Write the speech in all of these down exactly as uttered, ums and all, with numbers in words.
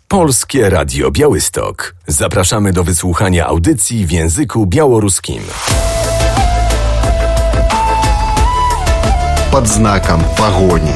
Polskie Radio Białystok. Zapraszamy do wysłuchania audycji w języku białoruskim. Pod znakiem pogoni.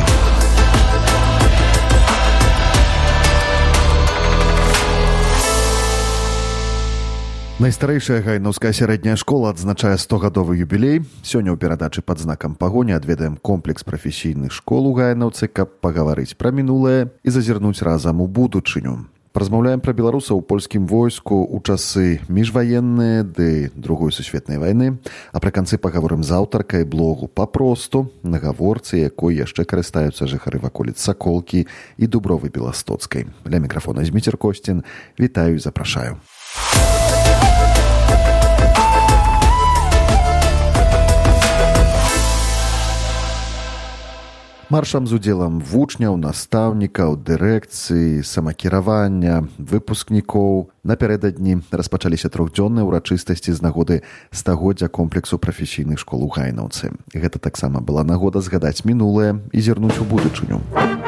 Найстарэйшая гайнаўская сярэдняя школа адзначае стогадовы юбілей. Сёння ў перадачы пад знакам пагоні адведаем комплекс прафесійных школ у Гайнаўцы, каб пагаварыць пра мінулае і зазірнуць разам у будучыню. Паразмаўляем пра беларусаў у польскім войску ў часы міжваенныя ды другой сусветнай вайны, а прыканцы пагаворым з аўтаркай блогу «Папросту», на гаворцы якой яшчэ карыстаюцца жыхары ваколіц Саколкі і Дубровы Беластоцкай. Ля мікрафона Зміцер Костін. Вітаю і запрашаю. Маршам з удзелам вучняў, настаўнікаў, дырэкцыі, самакіравання, выпускнікоў. Напярэдадні распачаліся трохдзённыя ўрачыстасці з нагоды стагоддзя комплексу прафесійных школ у Гайнаўцы. Гэта таксама была нагода згадаць мінулае і зірнуць у будучыню.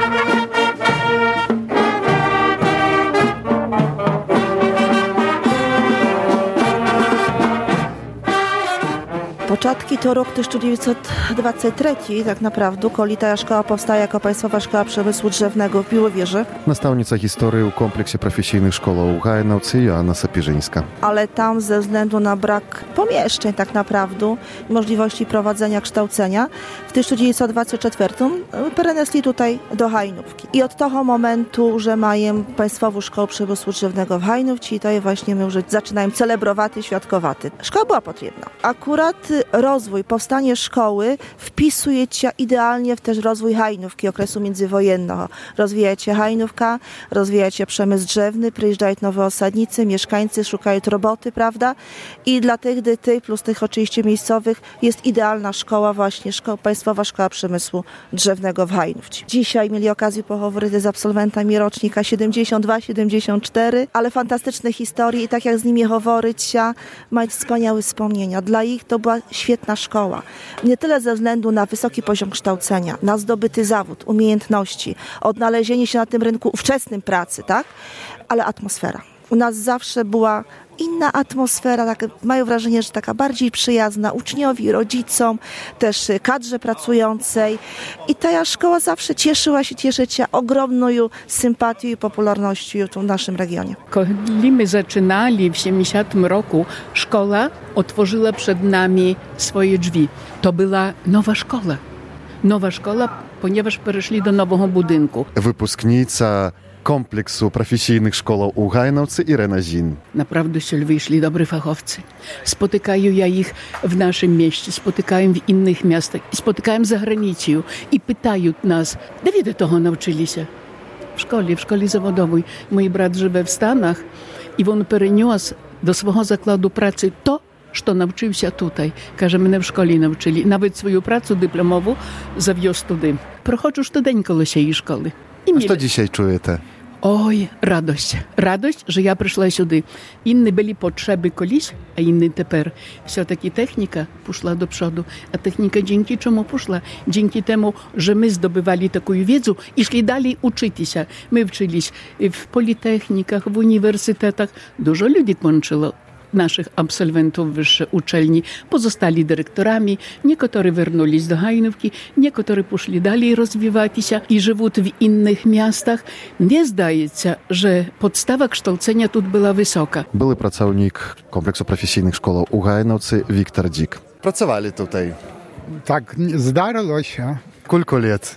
Początki to rok tysiąc dziewięćset dwudziesty trzeci, tak naprawdę, kiedy ta szkoła powstała jako Państwowa Szkoła Przemysłu Drzewnego w Białowieży. Nastawnica historii w kompleksie profesjonalnych szkół u Gajnаўcy Joanna Sapieżyńska. Ale tam ze względu na brak pomieszczeń tak naprawdę, możliwości prowadzenia kształcenia, w tysiąc dziewięćset dwudziestym czwartym przenieśli tutaj do Hajnówki. I od tego momentu, że mają Państwową Szkołę Przemysłu Drzewnego w Hajnówce, to jest właśnie my już zaczynamy celebrowaty, świadkowaty. Szkoła była potrzebna. Akurat rozwój, powstanie szkoły wpisuje się idealnie w też rozwój Hajnówki okresu międzywojennego. Rozwija się Hajnówka, rozwija się przemysł drzewny, przyjeżdżają nowe osadnicy, mieszkańcy, szukają roboty, prawda? I dla tych dyty, plus tych oczywiście miejscowych, jest idealna szkoła właśnie, szkoła, Państwowa Szkoła Przemysłu Drzewnego w Hajnówce. Dzisiaj mieli okazję pochowywać z absolwentami rocznika siedemdziesiąt dwa siedemdziesiąt cztery, ale fantastyczne historie i tak jak z nimi mówić się, mają wspaniałe wspomnienia. Dla ich to była świetna szkoła. Nie tyle ze względu na wysoki poziom kształcenia, na zdobyty zawód, umiejętności, odnalezienie się na tym rynku ówczesnym pracy, tak? Ale atmosfera. U nas zawsze była inna atmosfera, tak, mają wrażenie, że taka bardziej przyjazna uczniowi, rodzicom, też kadrze pracującej. I ta szkoła zawsze cieszyła się, cieszy się ogromną sympatią i popularnością tu w naszym regionie. Kiedy my zaczynali w siedemdziesiątym roku, szkoła otworzyła przed nami swoje drzwi. To była nowa szkoła. Nowa szkoła, ponieważ przeszli do nowego budynku. Wypusknica kompleksu profesjonalnych szkół u Gajnаўcy Irena Zin. Naprawdę się wyszli dobrzy fachowcy. Spotykają ja ich w naszym mieście, spotykają w innych miastach, spotykają za granicą i pytają nas, Dawidy tego nauczyli się w szkole, w szkole zawodowej. Mój brat żyje w Stanach i on przeniósł do swojego zakładu pracy to, co nauczył się tutaj. Każe, mnie w szkole nauczyli. Nawet swoją pracę dyplomową zawiózł tutaj. Prochodzę tydzień koło siej szkoły. A co dzisiaj czujecie? Oj, radość. Radość, że ja przyszła сюди. Inne byli potrzeby kiedyś, a inne teraz. Все-таки technika poszła do przodu. A technika dzięki czemu poszła? Dzięki temu, że my zdobywali taką wiedzę i szli dalej uczyć się. My uczyliśmy w politechnikach, w uniwersytetach. Dużo ludzi kończyło. Naszych absolwentów wyższej uczelni pozostali dyrektorami, niektórzy wrócili do Hajnówki, niektórzy poszli dalej rozwijać się i żyją w innych miastach. Nie zdaje się, że podstawa kształcenia tu była wysoka. Były pracownik kompleksu profesjonalnych szkół u Gajnаўcy Wiktor Dzik. Pracowali tutaj. Tak, zdarzyło się. Kilku lat?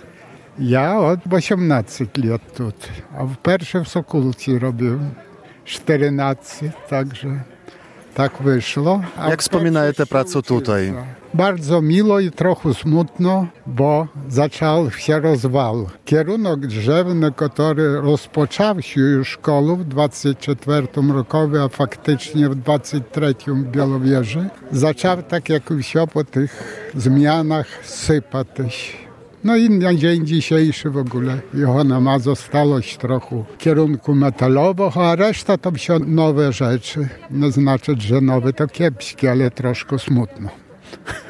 Ja od osiemnastu lat tu, a w pierwszym w Sokólce robiłem czternaście, także tak wyszło. Jak wspominajecie pracę tutaj? Bardzo miło i trochę smutno, bo zaczął się rozwal. Kierunek drzewny, który rozpoczął się już szkołę w dwudziestym czwartym roku, a faktycznie w dwudziestym trzecim w Białowieży, zaczął tak jak się po tych zmianach sypać. No i na dzień dzisiejszy w ogóle Johana ma zostałość trochę kierunku metalowego, a reszta to są nowe rzeczy. No znaczy, że nowe to kiepskie, ale troszkę smutno.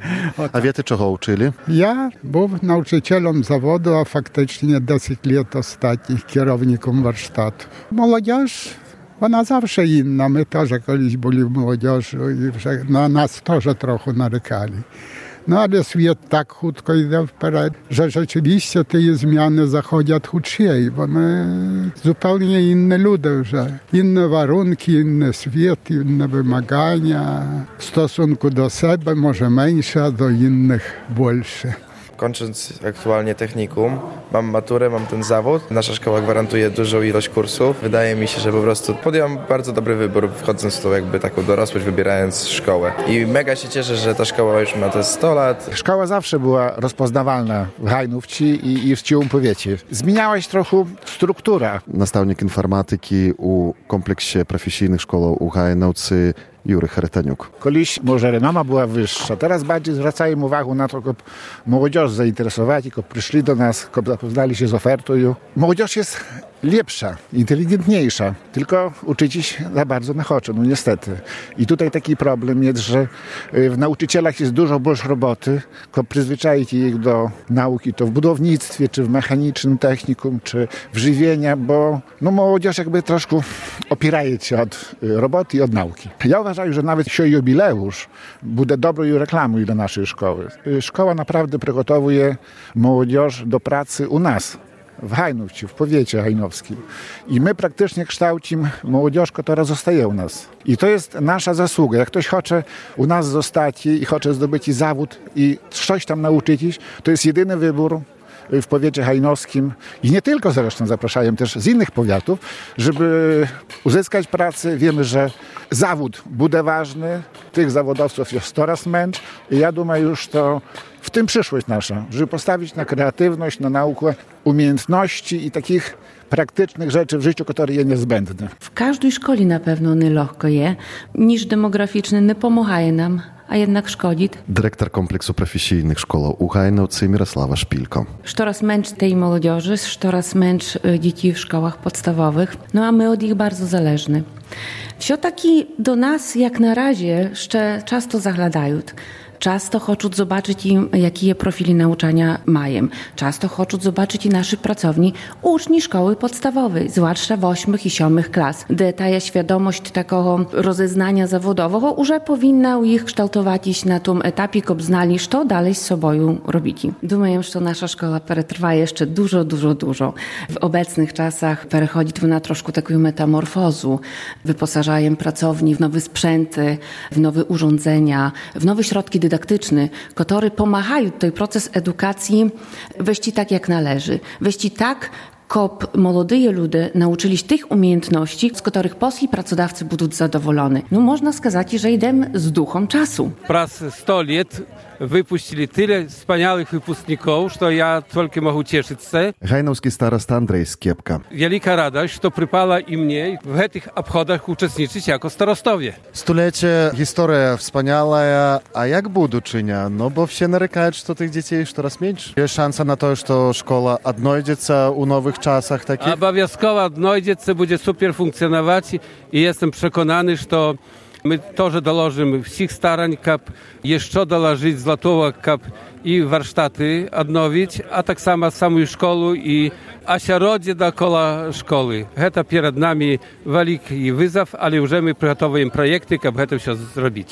A wiecie, czego uczyli? Ja był nauczycielem zawodu, a faktycznie deset lat ostatnich kierownikiem warsztatu. Młodzież, ona zawsze inna. My też kiedyś byli w młodzieży i na nas też trochę narykali. No ale świat tak chutko idzie wперед, że rzeczywiście te zmiany zachodzą szybciej, bo my zupełnie inne ludzie już. Inne warunki, inny świat, inne wymagania w stosunku do siebie, może mniejsze, a do innych większe. Kończąc aktualnie technikum, mam maturę, mam ten zawód. Nasza szkoła gwarantuje dużą ilość kursów. Wydaje mi się, że po prostu podjąłem bardzo dobry wybór, wchodząc w tą jakby taką dorosłość, wybierając szkołę. I mega się cieszę, że ta szkoła już ma te sto lat. Szkoła zawsze była rozpoznawalna w Hajnówci i, i w ciągu powiecie. Zmieniała się trochę struktura. Nastavnik informatyki u kompleksie profesijnych szkoł u Hajnówcy Jury Charytaniuk. Kiedyś może renoma była wyższa. Teraz bardziej zwracają uwagę na to, żeby młodzież zainteresować, żeby przyszli do nas, żeby zapoznali się z ofertą. Młodzież jest lepsza, inteligentniejsza, tylko uczyć się za bardzo nie chce, no niestety. I tutaj taki problem jest, że w nauczycielach jest dużo больше roboty, żeby przyzwyczaić ich do nauki, to w budownictwie, czy w mechanicznym technikum, czy w żywieniu, bo no, młodzież jakby troszkę opieraje się od roboty i od nauki. Ja uważam, że nawet się jubileusz będzie dobrą reklamą dla naszej szkoły. Szkoła naprawdę przygotowuje młodzież do pracy u nas. W Hajnówci, w powiecie hajnowskim. I my praktycznie kształcimy młodzież, która zostaje u nas. I to jest nasza zasługa. Jak ktoś chce u nas zostać i chce zdobyć zawód i coś tam nauczyć, to jest jedyny wybór w powiecie hajnowskim i nie tylko zresztą zapraszają też z innych powiatów, żeby uzyskać pracę. Wiemy, że zawód będzie ważny, tych zawodowców jest coraz męcz i ja думаю, już to w tym przyszłość nasza, żeby postawić na kreatywność, na naukę, umiejętności i takich praktycznych rzeczy w życiu, które jest niezbędne. W każdej szkole na pewno nie lekko jest. Niż demograficzny nie pomaga nam, a jednak szkodzi. Dyrektor kompleksu profesijnych szkół u Hajnówcy Mirosława Szpilko. Coraz męcz tej młodzieży, coraz męcz dzieci w szkołach podstawowych, no a my od nich bardzo zależni. Все-таки do nas jak na razie jeszcze często zaglądają. Często chcą zobaczyć im, jakie profili nauczania mają. Często chcą zobaczyć i nasi pracowni uczni szkoły podstawowej, zwłaszcza w ósmych i siódmych klas, gdzie ta świadomość takiego rozeznania zawodowego już powinna u ich kształtować na tym etapie, żeby znali, co dalej z sobą robić. Думаю, że nasza szkoła przetrwa jeszcze dużo, dużo, dużo. W obecnych czasach przechodzi na troszkę taką metamorfozu. Wyposażają pracowni w nowe sprzęty, w nowe urządzenia, w nowe środki dydaktyczne, które pomagają ten proces edukacji wejść tak, jak należy. Wejść tak, żeby młodzi ludzie nauczyli się tych umiejętności, z których polski pracodawcy będą zadowoleni. No można сказать, że idziemy z duchem czasu. Przez sto lat wypuścili tyle wspaniałych wypускników, że ja tylko mogę cieszyć się. Hajnowski starosta Andrzej Skiepka. Wielka radość, że przypala i mnie w tych obchodach uczestniczyć jako starostowie. Stulecie, historia wspaniała, a jak buduczynia? No bo wszyscy narykają, że tych dzieci już coraz mniej. Jest szansa na to, że szkoła odnajdzie się u nowych czasach takich? Obowiązkowo odnajdzie się, będzie super funkcjonować i jestem przekonany, że my też dołożymy wszystkich starań, aby jeszcze dołożyć złotого, aby i warsztaty odnowić, a tak samo samą szkołę i ośrodki dookoła szkoły. To przed nami wielki wyzów, ale już my przygotowujemy projekty, aby to wszystko zrobić.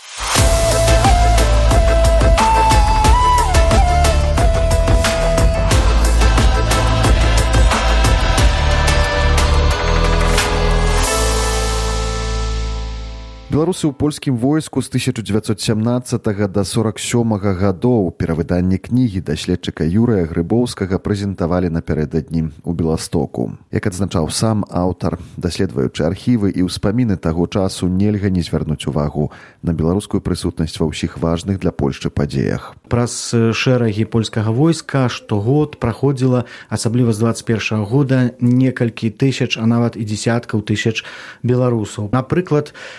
Беларусы ў польскім войску з тысяча дзевяцьсот сямнаццатага да сорок сёмага гадоў перавыданне кнігі даследчыка Юрыя Грыбоўскага прэзентавалі напярэдадні ў Беластоку. Як адзначаў сам аўтар, даследуючы архівы і ўспаміны таго часу, нельга не звярнуць увагу на беларускую прысутнасць ва ўсіх важных для Польшчы падзеях. Праз шэрагі польскага войска штогод праходзіла, асабліва з дваццаць першага года, некалькі тысяч, а нават і дзесяткаў тысяч беларусаў. Напрыклад, калі пачаць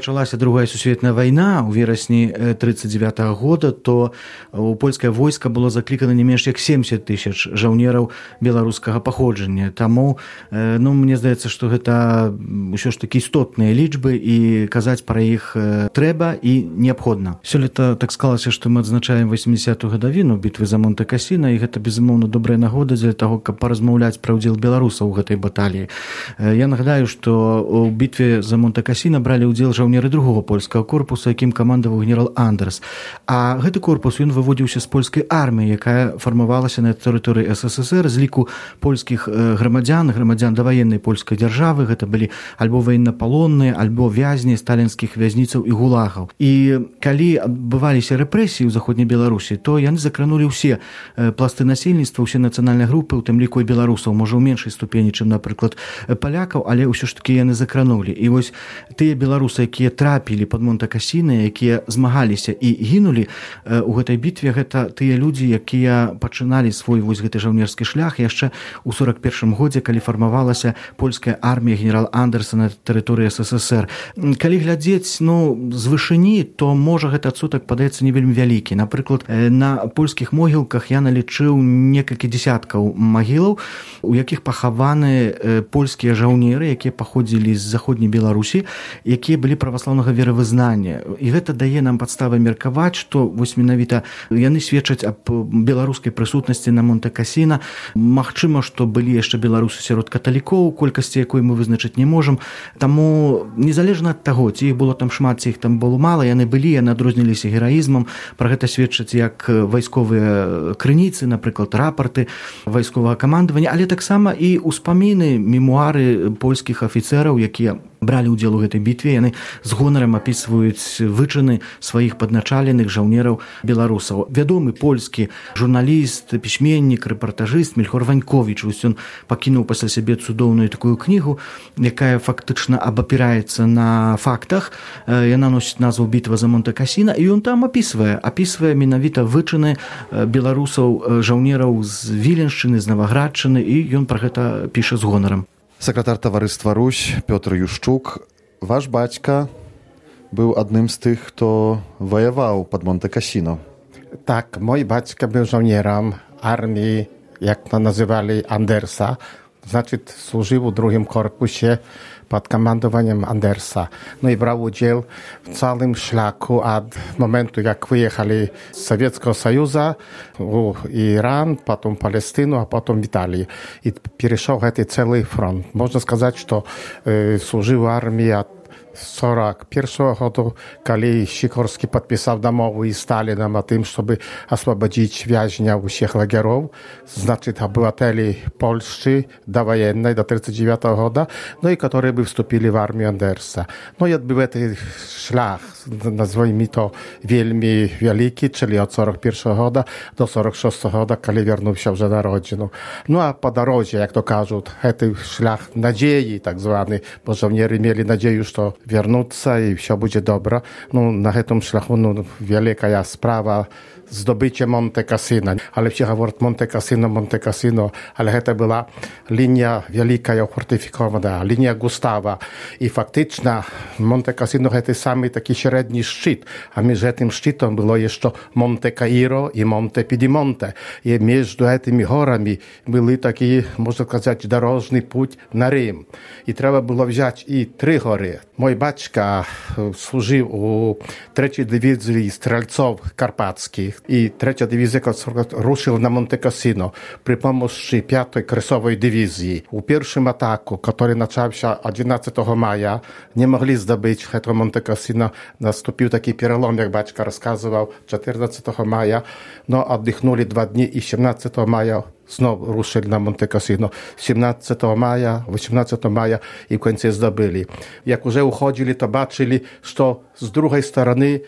пачалася другая сусветная вайна ў верасні тридцать девятого года, то у польскае войска было заклікана не менш як семьдесят тысяч жаўнераў беларускага паходжання. Таму ну, мне здаецца, што гэта ўсё ж такі істотныя лічбы і казаць пра іх трэба і неабходна. Сёлета так склалася, што мы адзначаем восьмидесятую гадавіну бітвы за Монте-Касіна, і гэта безумоўна добрая нагода для таго, каб паразмаўляць пра ўдзел беларусаў у гэтай баталіі. Я нагадаю, што у бітве за Монте-Касіна бралі ўдзел жаўнеры другого польскага корпуса, якім камандаваў генерал Андерс. А гэты корпус ён выводзіўся з польскай арміі, якая фармавалася на тэрыторыі СССР з ліку польскіх грамадзян, грамадзян даваеннай польскай дзяржавы. Гэта былі альбо ваеннапалонныя, альбо вязні сталінскіх вязніцаў і гулагаў. І калі адбываліся рэпрэсіі ў заходняй Беларусі, то яны закранулі ўсе пласты насельніцтва, ўсе нацыянальныя групы, у тым ліку і беларусаў, можа ў меншай ступені, чым, напрыклад, палякаў, але ўсё ж такі яны закранулі. І вось тыя беларусы, якія трапілі пад Монте-Касіна, якія змагаліся і гінулі у гэтай бітве, гэта тыя людзі, якія пачыналі свой вось гэты жаўнерскі шлях яшчэ ў сорок першым годзе, калі фармавалася польская армія генерала Андерса на тэрыторыі СССР. Калі глядзець ну, з вышыні, то можа гэты адсотак падаецца не вельмі вялікі. Напрыклад, на польскіх могілках я налічыў некалькі дзесяткаў магілаў, у якіх пахаваны польскія жаўнеры, якія паходзілі з заходняй Беларусі, якія былі праваслаўнага веравызнання. І гэта дае нам падставы меркаваць, што вось менавіта яны сведчаць аб беларускай прысутнасці на Монте-Касіна. Магчыма, што былі яшчэ беларусы сярод каталікоў, колькасці якой мы вызначыць не можам. Таму незалежна ад таго, ці іх было там шмат, ці іх там было мала, яны былі, яны адрозніліся гераізмам. Пра гэта сведчаць як вайсковыя крыніцы, напрыклад, рапарты вайсковага камандавання, але таксама і ўспаміны, мемуары польскіх афіцэраў, якія бралі ўдзел у гэтай бітве, яны з гонарам апісваюць вычыны сваіх падначаленых жаўнераў беларусаў. Вядомы польскі журналіст, пісьменнік, рэпартажыст Мельхор Ваньковіч, вось ён пакінуў пасля сябе цудоўную такую кнігу, якая фактычна абапіраецца на фактах. Яна носіць назву «Бітва за Монте-Касіна», і ён там апісвае, апісвае менавіта вычыны беларусаў, жаўнераў з Віленшчыны, з Наваградчыны, і ён пра гэта піша з гонарам. Сакратар таварыства Русь Пётр Юшчук, ваш бацька быў адным з тых, хто ваяваў пад Монте-Касіно. Tak, mój baćka był żołnierzem armii, jak to nazywali, Andersa. Znaczy, służył w drugim korpusie pod komandowaniem Andersa. No i brał udział w całym szlaku od momentu, jak wyjechali z Sowieckiego Союза w Iran, potem Palestynę, a potem w Italii. I przeszedł ten cały front. Można сказать, że y, służył w armii od сорок первого года, когда Сикорский подписал домову с Сталином о том, чтобы освободить вязня всех лагеров, значит, обывателей Польши довоенной до тридцать девятого года, ну и которые бы вступили в армию Андерса. Ну и отбыл этот шлях, назовем то, вельми великий, czyli от сорок первого года до сорок шестого года, когда вернулся уже на родину. Ну а по дороге, как то кажут, это шлях надеи, так званый, bo żołnierze mieli nadzieję, że вернуться и все будет добро. Ну, на этом шляху ну, великая справа zdobycie Monte-Cassino. Ale wszyscy mówią Monte-Cassino, Monte-Cassino, ale to była linia wielka i fortyfikowana, linia Gustawa. I faktycznie Monte-Cassino to samy taki średni szczyt, a między tym szczytem było jeszcze Monte Cairo i Monte Piedimonte. I między tymi górami były taki, można сказать, дорожный путь na Rym. I trzeba było wziąć i trzy góry. Mój baćka służył u trzeciej dywizji strzelców karpackich. I trzecia dywizja ruszyła na Monte-Cassino przy pomocy piątej kresowej dywizji. U pierwszym ataku, który zaczął się jedenastego maja, nie mogli zdobyć tego Monte-Cassino. Nastąpił taki przełom, jak baćka rozkazywał, czternastego maja. No, oddychnęli dwa dni i siedemnastego maja znowu ruszyli na Monte-Cassino. siedemnastego maja, osiemnastego maja i w końcu zdobyli. Jak już uchodzili, to zobaczyli, że z drugiej strony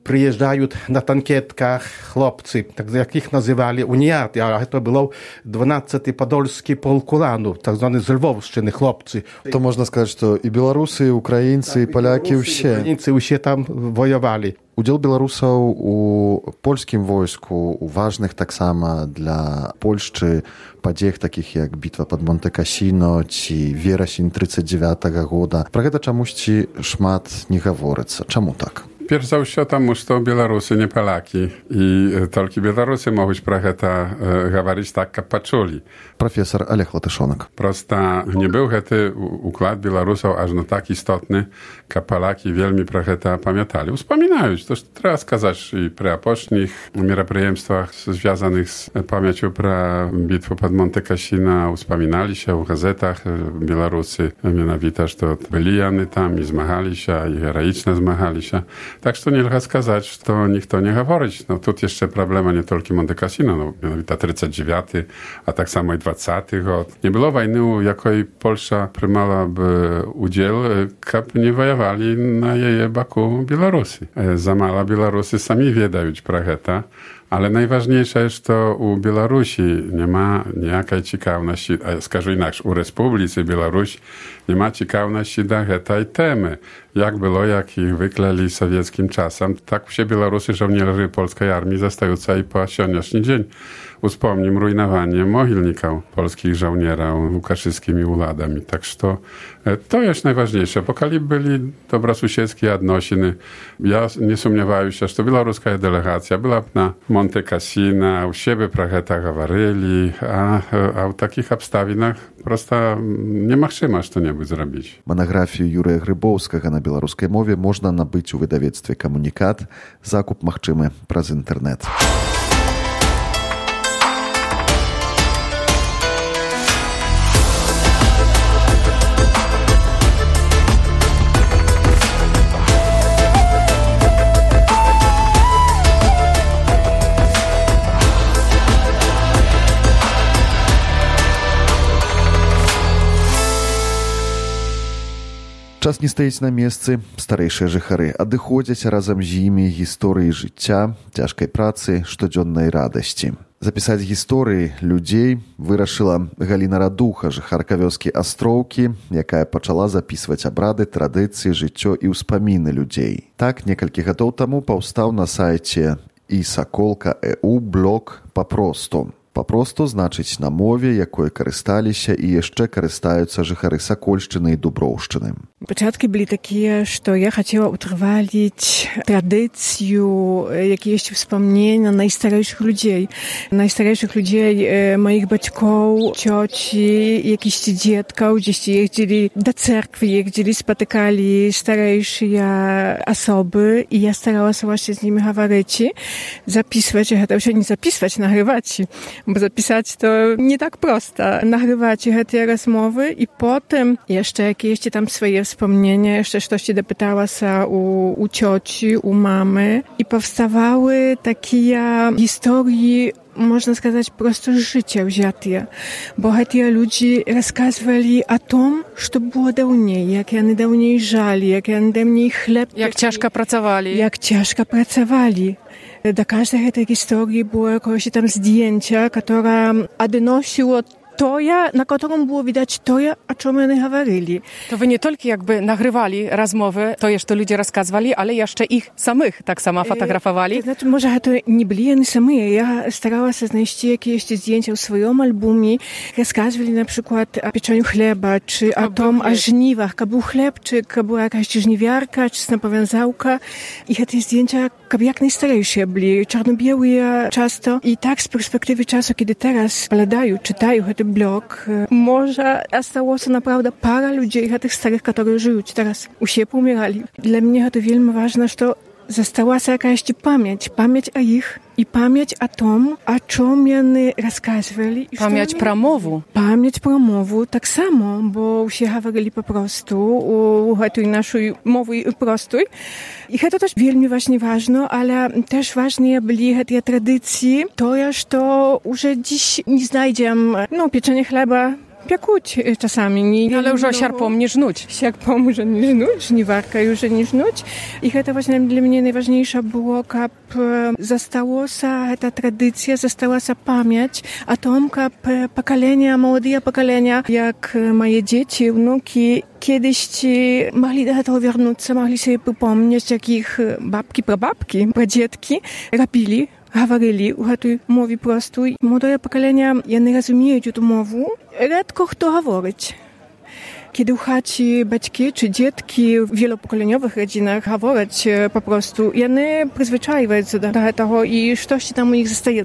Приезжают на танкетках хлопцы, так как их называли униаты, а это был дванадцатый Подольский полк Улану, так званые з Львовщины хлопцы. То можно сказать, что и белорусы, и украинцы, и поляки, белорусы, все. Украинцы все там воевали. Удзел беларусаў у польскім войску, у важных таксама для Польшчы падзеях такіх як бітва пад Монте-Касіно ці верасень тридцать девятого года. Пра гэта чамусьці шмат не гаворыцца. Чаму так? Перш за ўсё таму, што беларусы не палякі і толькі беларусы могуць пра гэта гаварыць так, каб пачулі. Прафесор Олег Латышонак. Проста не быў гэты уклад беларусаў аж на так істотны, каб палякі вельмі пра гэта памяталі. Успамінаюць, то што трэба сказаць і пры апошніх мерапрыемствах звязаных з памяццю пра бітву пад Монте-Касіно успаміналіся ў газетах беларусы менавіта, што былі яны там і змагаліся, і гераічна змагаліся. Так што нельга сказаць, што ніхто не гаворыць. No, тут яшчэ праблема не толькі Монте-Касіно, no, менавіта тридцать девятый, а таксама і двадцаты год. Не было вайны, у якой Польша прымала б удзел, каб не ваявалі на яе баку беларусы. За мала беларусы самі ведаюць пра гэта. Ale najważniejsze jest to u Białorusi nie ma niejakiej ciekawności, a скажу inaczej, u Republice Białoruś nie ma ciekawności do tej temy. Jak było, jak ich wykleli sowieckim czasem, tak się Białorusy, żołnierze polskiej armii zostająca i po dzisiejszy dzień. Uspomnim rujnowanie mogilników polskich żołnierów łukaszewskimi uladami. Tak że to, to jest najważniejsze. Pokali byli dobrosąsiedzkie odnosiny. Ja nie sumniewałem się, że białoruska delegacja była na Monte-Cassino, u siebie pracheta gawaryli, a, a w takich obstawinach prosto nie machczyma, że to nie by zrobić. Monografię Jurija Grybowskiego na białoruskiej mowie można nabyć u wydawnictwie Komunikat. Zakup machczymy przez internet. Час не стаіць на месцы, старэйшыя жыхары адыходзяць разам з імі гісторыі жыцця, цяжкай працы, штодзённай радасці. Запісаць гісторыі людзей вырашыла Галіна Радуха, жыхарка вёскі Астроўкі, якая пачала запісваць абрады, традыцыі, жыццё і ўспаміны людзей. Так, некалькі гадоў таму паўстаў на сайце і саколка точка э у блог «Папросту». Папросту значыць на мове, якой карысталіся і яшчэ карыстаюцца жыхары Сакольшчыны і Дуброўшчыны. Пачаткі былі такія, што я хацела утрваліць традыцыю, які ёсць успамнення найстарэйшых людзей. Найстарэйшых людзей маіх бацькоў, цёці, якісьці дзеткаў, дзесьці ездзілі да цэрквы, ездзілі, спатыкалі старэйшыя асобы, і я старалася właśnie з німі гаварыць, запісваць, гэта ўсё не запісваць, нагрываць. Bo zapisać to nie tak prosto. Nagrywać te rozmowy i potem jeszcze jakieś tam swoje wspomnienia, jeszcze coś się dopytała się u, u cioci, u mamy i powstawały takie historie, można сказать, просто życia wzięte. Bo te ludzie rozkazywali o tym, co było dawniej, jak oni dawniej żali, jak oni dawniej chleb... Jak ciężko pracowali. Jak ciężko pracowali. Do każdej tej historii było jakieś tam zdjęcie, które odnosiło to, na którym było widać to, o czym oni mówili. To wy nie tylko jakby nagrywali rozmowy, to jeszcze ludzie rozkazywali, ale jeszcze ich samych tak samo fotografowali. To znaczy, może to nie byli oni sami. Ja starała się znaleźć jakieś zdjęcia w swoim albumie. Rozkazywali na przykład o pieczeniu chleba, czy o tym, o żniwach. Jak był chleb, czy była jakaś żniwiarka, czy snapowiązałka. I te zdjęcia jak najstarsze byli, czarno-białe często. I tak z perspektywy czasu, kiedy teraz badają, czytają ten blog, może zostało się naprawdę para ludzi, tych starych, którzy żyją teraz, u siebie umierali. Dla mnie to wielmi ważne, że została się jakaś pamięć, pamięć o ich i pamięć o tym, o czym oni rozkazywali. Pamięć pramowu. Pamięć pramowu, tak samo, bo się mówili po prostu u tej naszej mowy prostej. I to też wielmi właśnie ważne, ale też ważne były te tradycje, to, że już dziś nie znajdziemy, no, pieczenie chleba, пякуть часамі не але ўжо сярпом не жнуць сярпом уже не жнуць жніваркай уже не жнуць і гэта вось для мяне найважнейша было каб засталося гэта традыцыя засталася памяць о том каб пакалення маладыя пакалення як мае дзеці ўнукі кедысьці маглі да гэтага вярнуцца маглі сабе прыпомніць якіх бабкі прабабкі прадзедкі рабілі гаварылі ў гэтай мове простой. Маладое пакаленне, яны разумеюць эту мову. Рэдко хто гаворыць. Kiedy u chaci baćki czy dzietki w wielopokolieniowych rodzinach говорять po prostu, jany przyzwyczaiwać się do tego i coś tam u nich zostaje.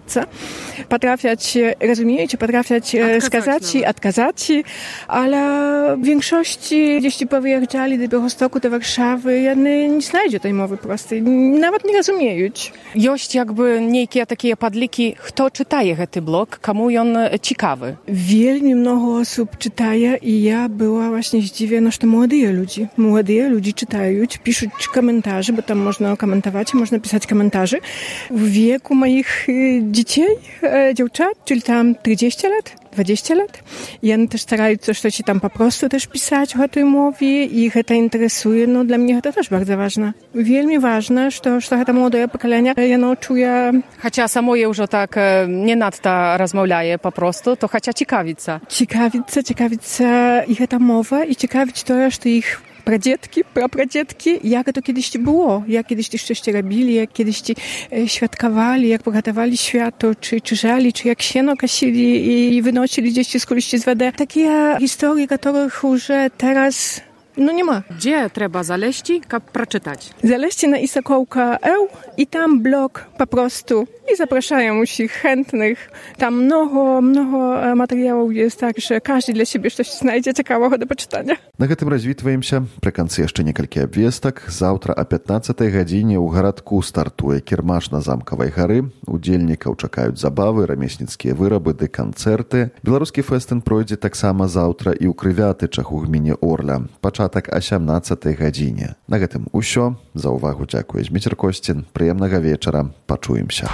Potrafiać rozumieć, potrafiać skazać i odkazać, ale w większości, jeśli powyjeżdżali do Białegostoku, do Warszawy, jany nie znajdzie tej mowy prostej, nawet nie rozumieją. Jest jakby niejakie takie padliki, kto czytaje ten blog, komu on ciekawy? Wielmi mnogo osób czytaje i ja była właśnie zdziwiona, że to młodые ludzie. Młodые ludzie czytają, piszą komentarze, bo tam można komentować, można pisać komentarze. W wieku moich dzieci, dziewczat, czyli tam trzydzieści lat, dwadzieścia lat. I one też starają się coś tam po prostu też pisać o tej mowie i ich to interesuje. No dla mnie to też bardzo ważne. Wielmi ważne, że, że to młode pokolenie, ono czuje... Chociaż samo je już tak nie nadto rozmawiaje po prostu, to chociaż ciekawica. Ciekawica, ciekawica ich ta mowa i ciekawić to, że ich pradzetki, prapradzetki, jak to kiedyś było, jak kiedyś coś robili, jak kiedyś świadkowali, jak pogatowali światło, czy, czy żali, czy jak sieno kasili i wynosili gdzieś z kuliści z wody. Takie historie, których już teraz no nie ma. Gdzie trzeba zaleźć, żeby przeczytać? Zaleźć na isakołka kropka e u i tam blog po prostu i zapraszają wszystkich chętnych. Tam mnogo, mnogo materiałów jest, tak, że każdy dla siebie coś znajdzie ciekawego do poczytania. Na гэтым развітваемся. Пры канцы яшчэ некалькі абвестак. Заўтра о пятнаццатай гадзіне ў гарадку стартуе кірмаш на Замкавай гары. Удзельнікаў чакаюць забавы, рамесніцкія вырабы ды канцэрты. Беларускі фэстын пройдзе таксама заўтра і ў Крывятычах у гміне Орля. Пачатак о сямнаццатай гадзіне. На гэтым усё. За ўвагу дзякуе Зміцер Косцін. Прыемнага вечара. Пачуемся.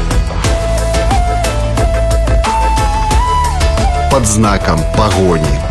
Под знаком погони.